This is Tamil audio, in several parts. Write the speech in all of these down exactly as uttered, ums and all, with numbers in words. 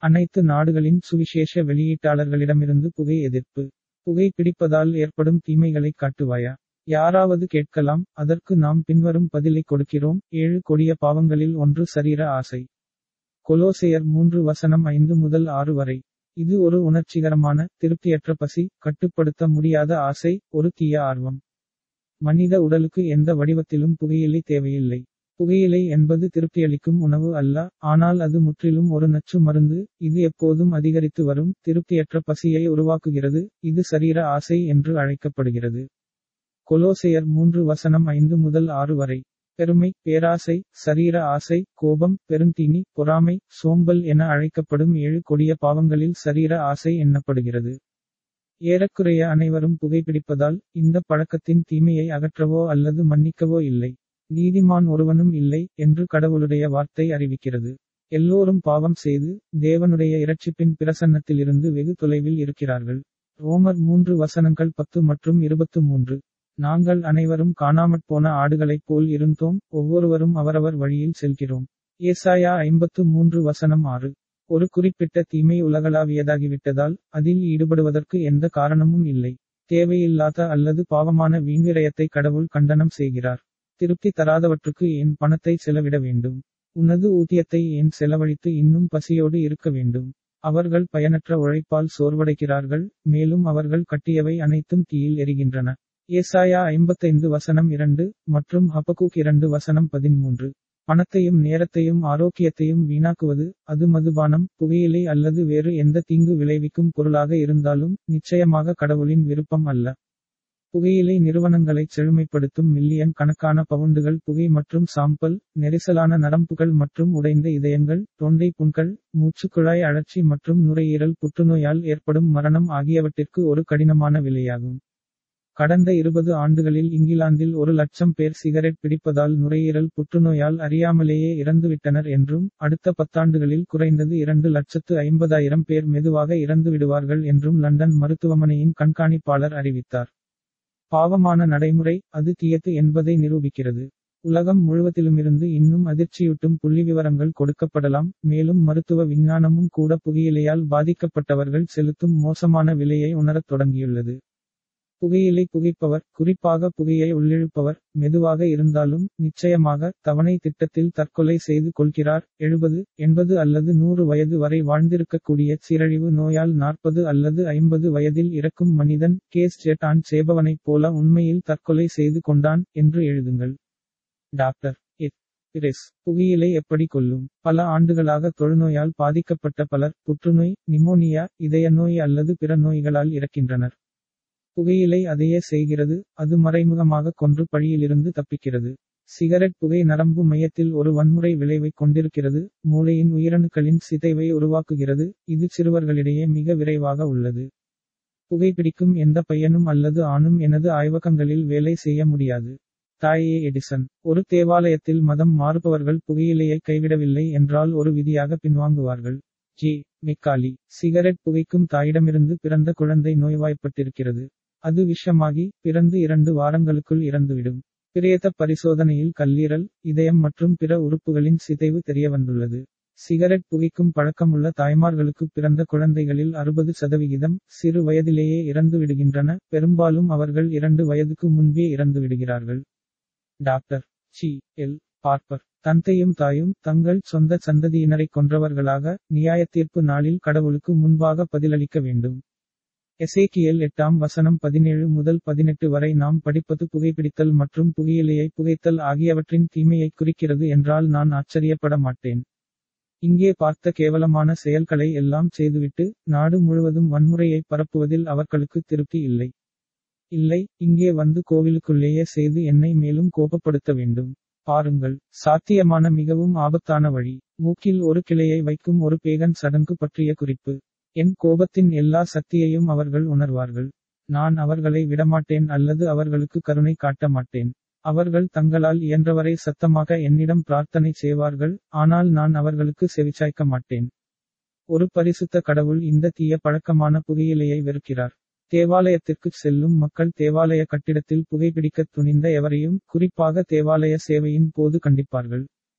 அனைத்து நாடுகளின் சுவிசேஷ வெளியீட்டாளர்களிடமிருந்து புகை எதிர்ப்பு. புகை பிடிப்பதால் ஏற்படும் தீமைகளை காட்டுவாயா? யாராவது கேட்கலாம். அதற்கு நாம் பின்வரும் பதிலை கொடுக்கிறோம். ஏழு கொடிய பாவங்களில் ஒன்று சரீர ஆசை. கொலோசையர் மூன்று வசனம் ஐந்து முதல் ஆறு வரை. இது ஒரு உணர்ச்சிகரமான, திருப்தியற்ற பசி, கட்டுப்படுத்த முடியாத ஆசை, ஒரு தீய ஆர்வம். மனித உடலுக்கு எந்த வடிவத்திலும் புகையிலை தேவையில்லை. புகையிலை என்பது திருப்தியளிக்கும் உணவு அல்ல, ஆனால் அது முற்றிலும் ஒரு நச்சு மருந்து. இது எப்போதும் அதிகரித்து வரும், திருப்தியற்ற பசியை உருவாக்குகிறது. இது சரீர ஆசை என்று அழைக்கப்படுகிறது. கொலோசையர் மூன்று வசனம் ஐந்து முதல் ஆறு வரை. பெருமை, பேராசை, சரீர ஆசை, கோபம், பெருந்தீனி, பொறாமை, சோம்பல் என அழைக்கப்படும் ஏழு கொடிய பாவங்களில் சரீர ஆசை எண்ணப்படுகிறது. ஏறக்குறைய அனைவரும் புகைப்பிடிப்பதால், இந்த பழக்கத்தின் தீமையை அகற்றவோ அல்லது மன்னிக்கவோ இல்லை. நீதிமான் ஒருவனும் இல்லை, என்று கடவுளுடைய வார்த்தை அறிவிக்கிறது. எல்லோரும் பாவம் செய்து, தேவனுடைய இரட்சிப்பின் பிரசன்னத்திலிருந்து வெகு தொலைவில் இருக்கிறார்கள். ரோமர் மூன்று வசனங்கள் பத்து மற்றும் இருபத்து மூன்று. நாங்கள் அனைவரும் காணாமற்போன ஆடுகளைப் போல் இருந்தோம், ஒவ்வொருவரும் அவரவர் வழியில் செல்கிறோம். ஏசாயா ஐம்பத்து மூன்று வசனம் ஆறு. ஒரு குறிப்பிட்ட தீமை உலகளாவியதாகிவிட்டதால், அதில் ஈடுபடுவதற்கு எந்த காரணமும் இல்லை. தேவையில்லாத அல்லது பாவமான வீண்விரயத்தை கடவுள் கண்டனம் செய்கிறார். திருப்தி தராதவற்றுக்கு ஏன் பணத்தை செலவிட வேண்டும்? உனது ஊதியத்தை ஏன் செலவழித்து இன்னும் பசியோடு இருக்க வேண்டும்? அவர்கள் பயனற்ற உழைப்பால் சோர்வடைகிறார்கள், மேலும் அவர்கள் கட்டியவை அனைத்தும் தீயில் எரிகின்றன. ஏசாயா ஐம்பத்தைந்து வசனம் இரண்டு, மற்றும் ஹபக்கூக் இரண்டு வசனம் பதிமூன்று. பணத்தையும் நேரத்தையும் ஆரோக்கியத்தையும் வீணாக்குவது, அது மதுபானம், புகையிலை அல்லது வேறு எந்த தீங்கு விளைவிக்கும் பொருளாக இருந்தாலும், நிச்சயமாக கடவுளின் விருப்பம் அல்ல. புகையிலை நிறுவனங்களைச் செழுமைப்படுத்தும் மில்லியன் கணக்கான பவுண்டுகள் புகை மற்றும் சாம்பல், நெரிசலான நரம்புகள் மற்றும் உடைந்த இதயங்கள், தொண்டை புண்கள், மூச்சுக்குழாய் அழற்சி மற்றும் நுரையீரல் புற்றுநோயால் ஏற்படும் மரணம் ஆகியவற்றிற்கு ஒரு கடினமான விலையாகும். கடந்த இருபது ஆண்டுகளில் இங்கிலாந்தில் ஒரு லட்சம் பேர் சிகரெட் பிடிப்பதால் நுரையீரல் புற்றுநோயால் அறியாமலேயே இறந்துவிட்டனர் என்றும், அடுத்த பத்தாண்டுகளில் குறைந்தது இரண்டு லட்சத்து ஐம்பதாயிரம் பேர் மெதுவாக இறந்துவிடுவார்கள் என்றும் லண்டன் மருத்துவமனையின் கண்காணிப்பாளர் அறிவித்தார். பாவமான நடைமுறை, அது தீயது என்பதை நிரூபிக்கிறது. உலகம் முழுவதிலுமிருந்து இன்னும் அதிர்ச்சியூட்டும் புள்ளிவிவரங்கள் கொடுக்கப்படலாம், மேலும் மருத்துவ விஞ்ஞானமும் கூட புகையிலையால் பாதிக்கப்பட்டவர்கள் செலுத்தும் மோசமான விலையை உணரத் தொடங்கியுள்ளது. புகையிலை புகைப்பவர், குறிப்பாக புகையை உள்ளிழுப்பவர், மெதுவாக இருந்தாலும், நிச்சயமாக, தவணை திட்டத்தில் தற்கொலை செய்து கொள்கிறார். எழுபது, எண்பது அல்லது நூறு வயது வரை வாழ்ந்திருக்கக்கூடிய சீரழிவு நோயால் நாற்பது அல்லது ஐம்பது வயதில் இறக்கும் மனிதன், கேஸ் ஜெட் ஆன் செய்பவனைப் போல உண்மையில் தற்கொலை செய்து கொண்டான், என்று எழுதுங்கள். Doctor Ed. பிரெஸ். புகையிலை எப்படி கொல்லும்? பல ஆண்டுகளாக தொழுநோயால் பாதிக்கப்பட்ட பலர், புற்றுநோய், நிமோனியா, இதய நோய் அல்லது பிற நோய்களால் இறக்கின்றனர். புகையிலை அதையே செய்கிறது, அது மறைமுகமாக கொன்று பழியிலிருந்து தப்பிக்கிறது. சிகரெட் புகை நரம்பு மையத்தில் ஒரு வன்முறை விளைவைக் கொண்டிருக்கிறது, மூளையின் உயிரணுக்களின் சிதைவை உருவாக்குகிறது, இது சிறுவர்களிடையே மிக விரைவாக உள்ளது. புகைப்பிடிக்கும் எந்த பையனும் அல்லது ஆணும் எனது ஆய்வகங்களில் வேலை செய்ய முடியாது. தாயே எடிசன். ஒரு தேவாலயத்தில் மதம் மாறுபவர்கள் புகையிலையை கைவிடவில்லை என்றால் ஒரு விதியாக பின்வாங்குவார்கள். ஜே. மெக்காலி. சிகரெட் புகைக்கும் தாயிடமிருந்து பிறந்த குழந்தை நோய்வாய்ப்பட்டிருக்கிறது. அது விஷமாகி, பிறந்து இரண்டு வாரங்களுக்குள் இறந்துவிடும். பிரேத பரிசோதனையில் கல்லீரல், இதயம் மற்றும் பிற உறுப்புகளின் சிதைவு தெரியவந்துள்ளது. சிகரெட் புகைக்கும் பழக்கமுள்ள தாய்மார்களுக்கு பிறந்த குழந்தைகளில் அறுபது சதவிகிதம், சிறு வயதிலேயே இறந்து விடுகின்றன, பெரும்பாலும் அவர்கள் இரண்டு வயதுக்கு முன்பே இறந்து விடுகிறார்கள். Doctor C. எல். பார்ப்பர். தந்தையும் தாயும், தங்கள் சொந்த சந்ததியினரை கொன்றவர்களாக, நியாயத்தீர்ப்பு நாளில் கடவுளுக்கு முன்பாக பதிலளிக்க வேண்டும். எசேக்கியேல் எட்டாம் வசனம் பதினேழு முதல் பதினெட்டு வரை நாம் படிப்பது புகைப்பிடித்தல் மற்றும் புகையிலையை புகைத்தல் ஆகியவற்றின் தீமையை குறிக்கிறது என்றால் நான் ஆச்சரியப்பட மாட்டேன். இங்கே பார்த்த கேவலமான செயல்களை எல்லாம் செய்துவிட்டு, நாடு முழுவதும் வன்முறையை பரப்புவதில் அவர்களுக்கு திருப்தி இல்லை. இல்லை, இங்கே வந்து கோவிலுக்குள்ளேயே செய்து என்னை மேலும் கோபப்படுத்த வேண்டும். பாருங்கள், சாத்தியமான மிகவும் ஆபத்தான வழி. மூக்கில் ஒரு கிளையை வைக்கும் ஒரு பேகன் சடங்கு பற்றிய குறிப்பு. என் கோபத்தின் எல்லா சக்தியையும் அவர்கள் உணர்வார்கள். நான் அவர்களை விடமாட்டேன் அல்லது அவர்களுக்கு கருணை காட்ட மாட்டேன். அவர்கள் தங்களால் இயன்றவரை சத்தமாக என்னிடம் பிரார்த்தனை செய்வார்கள், ஆனால் நான் அவர்களுக்கு செவிசாய்க்க மாட்டேன். ஒரு பரிசுத்த கடவுள் இந்த தீய பழக்கமான புகையிலையை வெறுக்கிறார். தேவாலயத்திற்குச் செல்லும் மக்கள் தேவாலய கட்டிடத்தில் புகைப்பிடிக்கத் துணிந்த எவரையும், குறிப்பாக தேவாலய சேவையின் போது கண்டிப்பார்கள்.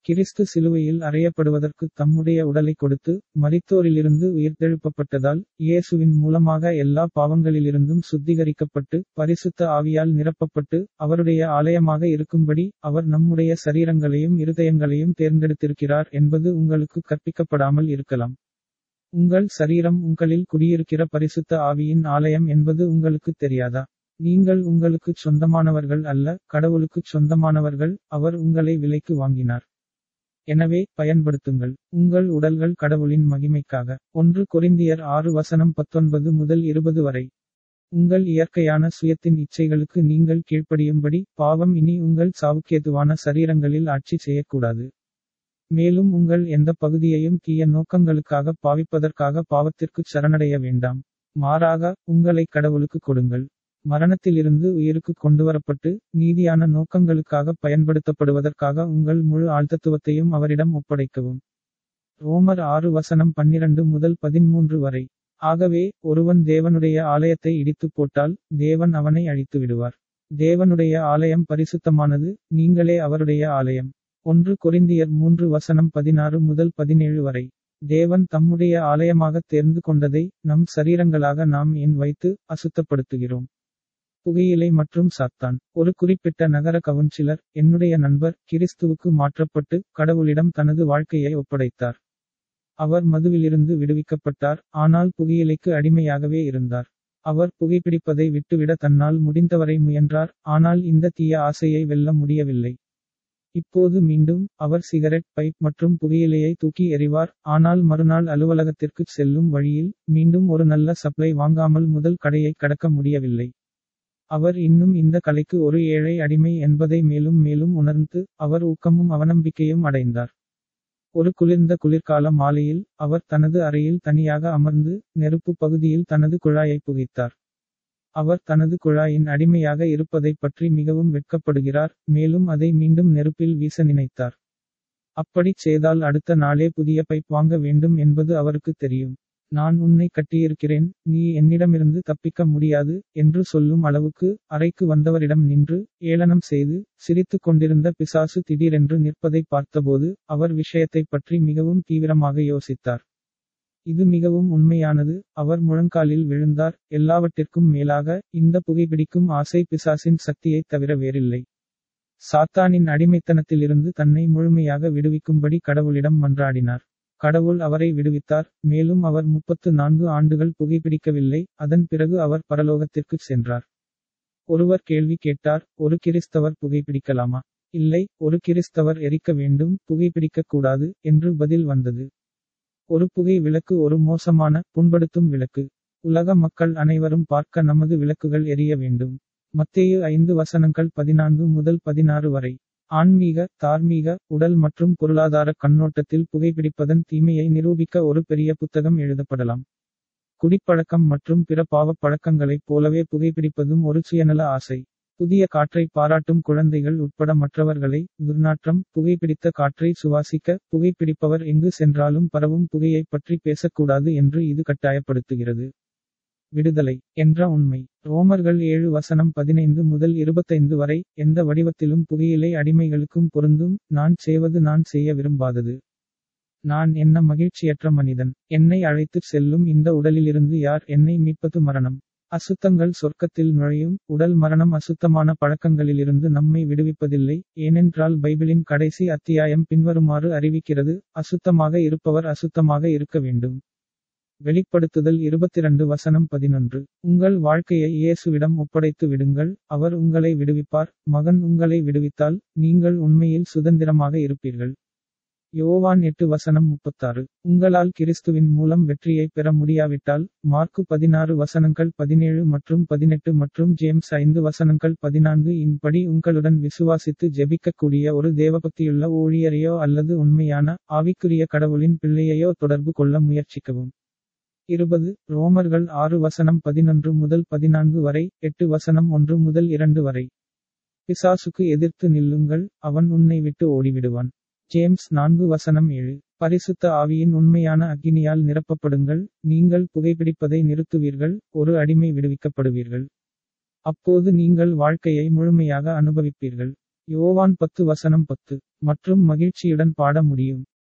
கிறிஸ்து சிலுவையில் அறையப்படுவதற்கு தம்முடைய உடலை கொடுத்து மரித்தோரிலிருந்து உயிர்த்தெழுப்பப்பட்டதால் இயேசுவின் மூலமாக எல்லா பாவங்களிலிருந்தும் சுத்திகரிக்கப்பட்டு பரிசுத்த ஆவியால் நிரப்பப்பட்டு அவருடைய ஆலயமாக இருக்கும்படி அவர் நம்முடைய சரீரங்களையும் இருதயங்களையும் தேர்ந்தெடுத்திருக்கிறார் என்பது உங்களுக்கு கற்பிக்கப்படாமல் இருக்கலாம். உங்கள் சரீரம் உங்களில் குடியிருக்கிற பரிசுத்த ஆவியின் ஆலயம் என்பது உங்களுக்கு தெரியாதா? நீங்கள் உங்களுக்குச் சொந்தமானவர்கள் அல்ல, கடவுளுக்குச் சொந்தமானவர்கள். அவர் உங்களை விலைக்கு வாங்கினார். எனவே பயன்படுத்துங்கள் உங்கள் உடல்கள் கடவுளின் மகிமைக்காக. ஒன்று கொரிந்தியர் ஆறு வசனம் பத்தொன்பது முதல் இருபது வரை. உங்கள் இயற்கையான சுயத்தின் இச்சைகளுக்கு நீங்கள் கீழ்ப்படியும்படி பாவம் இனி உங்கள் சாவுக்கேதுவான சரீரங்களில் ஆட்சி செய்யக்கூடாது. மேலும் உங்கள் எந்த பகுதியையும் தீய நோக்கங்களுக்காக பாவிப்பதற்காக பாவத்திற்குச் சரணடைய வேண்டாம். மாறாக உங்களை கடவுளுக்கு கொடுங்கள். மரணத்திலிருந்து உயிருக்கு கொண்டுவரப்பட்டு நீதியான நோக்கங்களுக்காக பயன்படுத்தப்படுவதற்காக உங்கள் முழு ஆழ்த்தத்துவத்தையும் அவரிடம் ஒப்படைக்கவும். ரோமர் ஆறு வசனம் பன்னிரண்டு முதல் பதிமூன்று வரை. ஆகவே ஒருவன் தேவனுடைய ஆலயத்தை இடித்துப் போட்டால் தேவன் அவனை அழித்து விடுவார். தேவனுடைய ஆலயம் பரிசுத்தமானது, நீங்களே அவருடைய ஆலயம். ஒன்று கொரிந்தியர் மூன்று வசனம் பதினாறு முதல் பதினேழு வரை. தேவன் தம்முடைய ஆலயமாகத் தேர்ந்து கொண்டதை நம் சரீரங்களாக நாம் ஏன் வைத்து அசுத்தப்படுத்துகிறோம்? புகையிலை மற்றும் சாத்தான். ஒரு குறிப்பிட்ட நகர கவுன்சிலர், என்னுடைய நண்பர், கிறிஸ்துவுக்கு மாற்றப்பட்டு கடவுளிடம் தனது வாழ்க்கையை ஒப்படைத்தார். அவர் மதுவிலிருந்து விடுவிக்கப்பட்டார், ஆனால் புகையிலைக்கு அடிமையாகவே இருந்தார். அவர் புகைப்பிடிப்பதை விட்டுவிட தன்னால் முடிந்தவரை முயன்றார், ஆனால் இந்த தீய ஆசையை வெல்ல முடியவில்லை. இப்போது மீண்டும் அவர் சிகரெட் பைப் மற்றும் புகையிலையை தூக்கி எறிவார், ஆனால் மறுநாள் அலுவலகத்திற்குச் செல்லும் வழியில் மீண்டும் ஒரு நல்ல சப்ளை வாங்காமல் முதல் கடையை கடக்க முடியவில்லை. அவர் இன்னும் இந்த கலைக்கு ஒரு ஏழை அடிமை என்பதை மேலும் மேலும் உணர்ந்து அவர் ஊக்கமும் அவநம்பிக்கையும் அடைந்தார். ஒரு குளிர்ந்த குளிர்கால மாலையில் அவர் தனது அறையில் தனியாக அமர்ந்து நெருப்பு பகுதியில் தனது குழாயை புகைத்தார். அவர் தனது குழாயின் அடிமையாக இருப்பதைப் பற்றி மிகவும் வெட்கப்படுகிறார், மேலும் அதை மீண்டும் நெருப்பில் வீச நினைத்தார். அப்படிச் செய்தால் அடுத்த நாளே புதிய பைப் வாங்க வேண்டும் என்பது அவருக்கு தெரியும். நான் உன்னை கட்டியிருக்கிறேன், நீ என்னிடமிருந்து தப்பிக்க முடியாது என்று சொல்லும் அளவுக்கு அறைக்கு வந்தவரிடம் நின்று ஏளனம் செய்து சிரித்துக் கொண்டிருந்த பிசாசு திடீரென்று நிற்பதை பார்த்தபோது அவர் விஷயத்தைப் பற்றி மிகவும் தீவிரமாக யோசித்தார். இது மிகவும் உண்மையானது. அவர் முழங்காலில் விழுந்தார். எல்லாவற்றிற்கும் மேலாக இந்த புகைப்பிடிக்கும் ஆசை பிசாசின் சக்தியைத் தவிர வேறில்லை. சாத்தானின் அடிமைத்தனத்திலிருந்து தன்னை முழுமையாக விடுவிக்கும்படி கடவுளிடம் மன்றாடினார். கடவுள் அவரை விடுவித்தார், மேலும் அவர் முப்பத்து நான்கு ஆண்டுகள் புகைப்பிடிக்கவில்லை. அதன் பிறகு அவர் பரலோகத்திற்குச் சென்றார். ஒருவர் கேள்வி கேட்டார், ஒரு கிறிஸ்தவர் புகைப்பிடிக்கலாமா? இல்லை, ஒரு கிறிஸ்தவர் எரிக்க வேண்டும், புகைப்பிடிக்கக் கூடாது என்று பதில் வந்தது. ஒரு புகை விளக்கு ஒரு மோசமான, புண்படுத்தும் விளக்கு. உலக மக்கள் அனைவரும் பார்க்க நமது விளக்குகள் எரிய வேண்டும். மத்தேயு ஐந்து வசனங்கள் பதினான்கு முதல் பதினாறு வரை. ஆன்மீக, தார்மீக, உடல் மற்றும் பொருளாதார கண்ணோட்டத்தில் புகைப்பிடிப்பதன் தீமையை நிரூபிக்க ஒரு பெரிய புத்தகம் எழுதப்படலாம். குடிப்பழக்கம் மற்றும் பிற பாவப் பழக்கங்களைப் போலவே புகைப்பிடிப்பதும் ஒரு சுயநல ஆசை. புதிய காற்றை பாராட்டும் குழந்தைகள் உட்பட மற்றவர்களை துர்நாற்றம், புகைப்பிடித்த காற்றை சுவாசிக்க, புகைப்பிடிப்பவர் எங்கு சென்றாலும் பரவும் புகையைப் பற்றி பேசக்கூடாது என்று இது கட்டாயப்படுத்துகிறது. விடுதலை என்ற உண்மை. ரோமர்கள் ஏழு வசனம் பதினைந்து முதல் இருபத்தைந்து வரை. எந்த வடிவத்திலும் புகையிலை அடிமைகளுக்கும் பொருந்தும். நான் செய்வது நான் செய்ய விரும்பாதது. நான் என்ன மகிழ்ச்சியற்ற மனிதன். என்னை அழைத்துச் செல்லும் இந்த உடலிலிருந்து யார் என்னை மீட்பது? மரணம். அசுத்தங்கள் சொர்க்கத்தில் நுழையும். உடல் மரணம் அசுத்தமான பழக்கங்களிலிருந்து நம்மை விடுவிப்பதில்லை, ஏனென்றால் பைபிளின் கடைசி அத்தியாயம் பின்வருமாறு அறிவிக்கிறது: அசுத்தமாக இருப்பவர் அசுத்தமாக இருக்க வேண்டும். வெளிப்படுத்துதல் இருபத்திரண்டு வசனம் பதினொன்று. உங்கள் வாழ்க்கையை இயேசுவிடம் ஒப்படைத்து விடுங்கள், அவர் உங்களை விடுவிப்பார். மகன் உங்களை விடுவித்தால் நீங்கள் உண்மையில் சுதந்திரமாக இருப்பீர்கள். யோவான் எட்டு வசனம் முப்பத்தாறு. உங்களால் கிறிஸ்துவின் மூலம் வெற்றியை பெற முடியாவிட்டால் மார்க்கு பதினாறு வசனங்கள் பதினேழு மற்றும் பதினெட்டு மற்றும் ஜேம்ஸ் ஐந்து வசனங்கள் பதினான்கு இன் படி உங்களுடன் விசுவாசித்து ஜெபிக்கக்கூடிய ஒரு தேவபக்தியுள்ள ஊழியரையோ அல்லது உண்மையான ஆவிக்குரிய கடவுளின் பிள்ளையையோ தொடர்பு கொள்ள முயற்சிக்கவும். இருபது. ரோமர்கள் ஆறு வசனம் பதினொன்று முதல் பதினான்கு வரை, எட்டு வசனம் ஒன்று முதல் இரண்டு வரை. பிசாசுக்கு எதிர்த்து நில்லுங்கள், அவன் உன்னை விட்டு ஓடிவிடுவான். ஜேம்ஸ் நான்கு வசனம் ஏழு. பரிசுத்த ஆவியின் உண்மையான அக்கினியால் நிரப்பப்படுங்கள், நீங்கள் புகைப்பிடிப்பதை நிறுத்துவீர்கள், ஒரு அடிமை விடுவிக்கப்படுவீர்கள். அப்போது நீங்கள் வாழ்க்கையை முழுமையாக அனுபவிப்பீர்கள். யோவான் பத்து வசனம் பத்து. மற்றும் மகிழ்ச்சியுடன் பாட முடியும்.